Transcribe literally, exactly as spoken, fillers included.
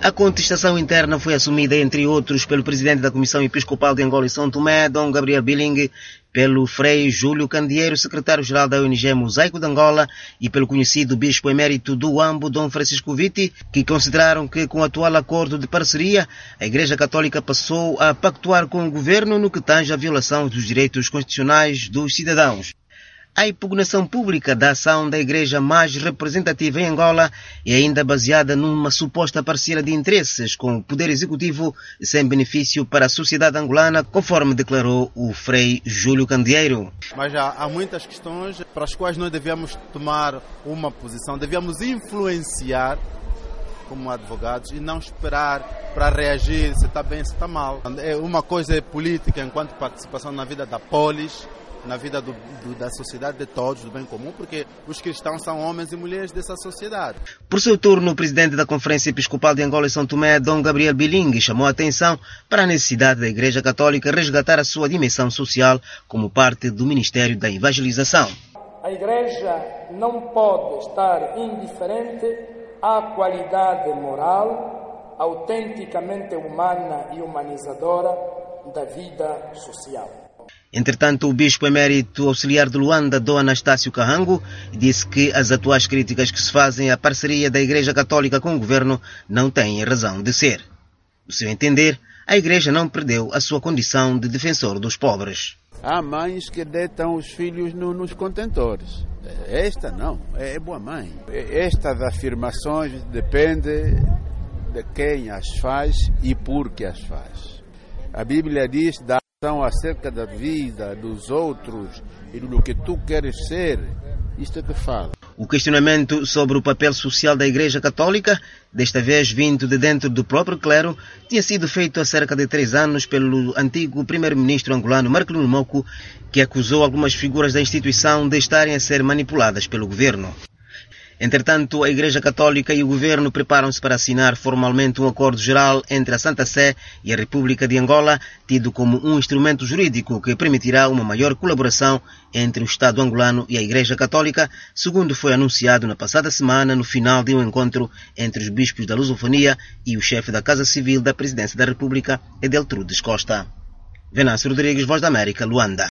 A contestação interna foi assumida, entre outros, pelo presidente da Comissão Episcopal de Angola e São Tomé, Dom Gabriel Billing, pelo Frei Júlio Candeeiro, secretário-geral da O N G Mosaico de Angola, e pelo conhecido bispo emérito do Huambo, Dom Francisco Vitti, que consideraram que, com o atual acordo de parceria, a Igreja Católica passou a pactuar com o governo no que tange à violação dos direitos constitucionais dos cidadãos. A impugnação pública da ação da igreja mais representativa em Angola é ainda baseada numa suposta parceria de interesses com o Poder Executivo sem benefício para a sociedade angolana, conforme declarou o Frei Júlio Candeeiro. Mas há, há muitas questões para as quais nós devemos tomar uma posição, devemos influenciar como advogados e não esperar para reagir se está bem, se está mal. Uma coisa é política enquanto participação na vida da polis, na vida do, do, da sociedade de todos, do bem comum, porque os cristãos são homens e mulheres dessa sociedade. Por seu turno, o presidente da Conferência Episcopal de Angola e São Tomé, Dom Gabriel Billing, chamou a atenção para a necessidade da Igreja Católica resgatar a sua dimensão social como parte do Ministério da Evangelização. A Igreja não pode estar indiferente à qualidade moral, autenticamente humana e humanizadora da vida social. Entretanto, o bispo emérito auxiliar de Luanda, Dom Anastácio Carrango, disse que as atuais críticas que se fazem à parceria da Igreja Católica com o governo não têm razão de ser. No seu entender, a Igreja não perdeu a sua condição de defensor dos pobres. Há mães que deitam os filhos no, nos contentores. Esta não, é boa mãe. Estas afirmações dependem de quem as faz e por que as faz. A Bíblia diz da acerca da vida dos outros e do que tu queres ser, isto é que fala. O questionamento sobre o papel social da Igreja Católica, desta vez vindo de dentro do próprio clero, tinha sido feito há cerca de três anos pelo antigo primeiro-ministro angolano Marcelino Moco, que acusou algumas figuras da instituição de estarem a ser manipuladas pelo governo. Entretanto, a Igreja Católica e o governo preparam-se para assinar formalmente um acordo geral entre a Santa Sé e a República de Angola, tido como um instrumento jurídico que permitirá uma maior colaboração entre o Estado angolano e a Igreja Católica, segundo foi anunciado na passada semana no final de um encontro entre os bispos da lusofonia e o chefe da Casa Civil da Presidência da República, Edeltrudes Costa. Venâncio Rodrigues, Voz da América, Luanda.